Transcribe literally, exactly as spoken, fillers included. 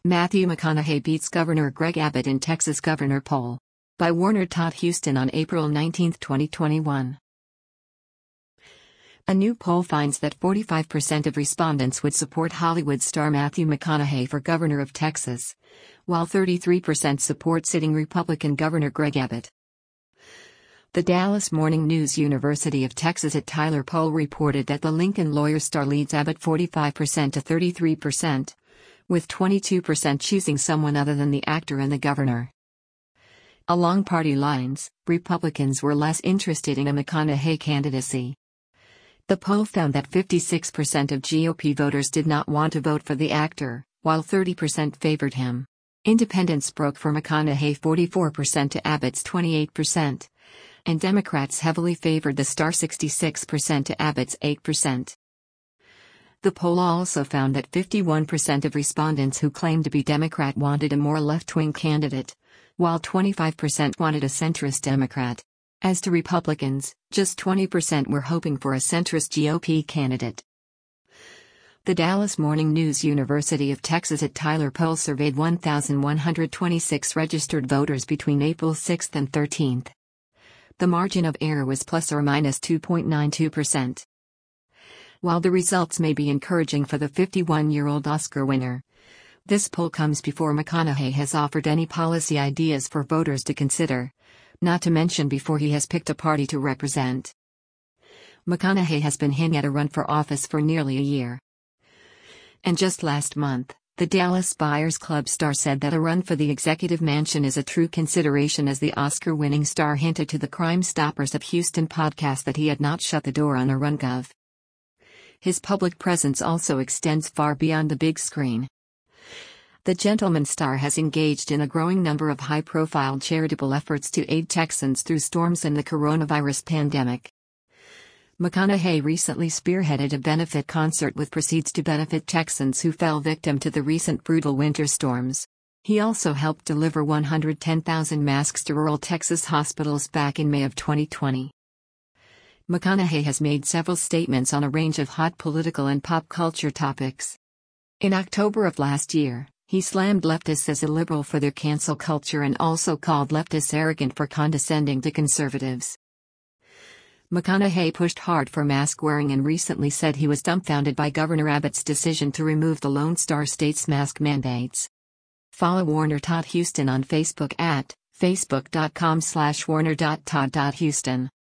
Matthew McConaughey beats Governor Greg Abbott in Texas governor poll. By Warner Todd Houston on April nineteenth, twenty twenty-one. A new poll finds that forty-five percent of respondents would support Hollywood star Matthew McConaughey for governor of Texas, while thirty-three percent support sitting Republican Governor Greg Abbott. The Dallas Morning News University of Texas at Tyler poll reported that the Lincoln lawyer star leads Abbott forty-five percent to thirty-three percent, with twenty-two percent choosing someone other than the actor and the governor. Along party lines, Republicans were less interested in a McConaughey candidacy. The poll found that fifty-six percent of G O P voters did not want to vote for the actor, while thirty percent favored him. Independents broke for McConaughey forty-four percent to Abbott's twenty-eight percent, and Democrats heavily favored the star sixty-six percent to Abbott's eight percent. The poll also found that fifty-one percent of respondents who claimed to be Democrat wanted a more left-wing candidate, while twenty-five percent wanted a centrist Democrat. As to Republicans, just twenty percent were hoping for a centrist G O P candidate. The Dallas Morning News University of Texas at Tyler poll surveyed one thousand one hundred twenty-six registered voters between April sixth and thirteenth. The margin of error was plus or minus two point nine two percent. While the results may be encouraging for the fifty-one-year-old Oscar winner, this poll comes before McConaughey has offered any policy ideas for voters to consider, not to mention before he has picked a party to represent. McConaughey has been hinting at a run for office for nearly a year. And just last month, the Dallas Buyers Club star said that a run for the executive mansion is a true consideration as the Oscar-winning star hinted to the Crime Stoppers of Houston podcast that he had not shut the door on a run. Gov. His public presence also extends far beyond the big screen. The Gentleman star has engaged in a growing number of high-profile charitable efforts to aid Texans through storms in the coronavirus pandemic. McConaughey recently spearheaded a benefit concert with proceeds to benefit Texans who fell victim to the recent brutal winter storms. He also helped deliver one hundred ten thousand masks to rural Texas hospitals back in May of twenty twenty. McConaughey has made several statements on a range of hot political and pop culture topics. In October of last year, he slammed leftists as illiberal for their cancel culture and also called leftists arrogant for condescending to conservatives. McConaughey pushed hard for mask wearing and recently said he was dumbfounded by Governor Abbott's decision to remove the Lone Star State's mask mandates. Follow Warner Todd Houston on Facebook at facebook dot com slash warner dot todd dot houston.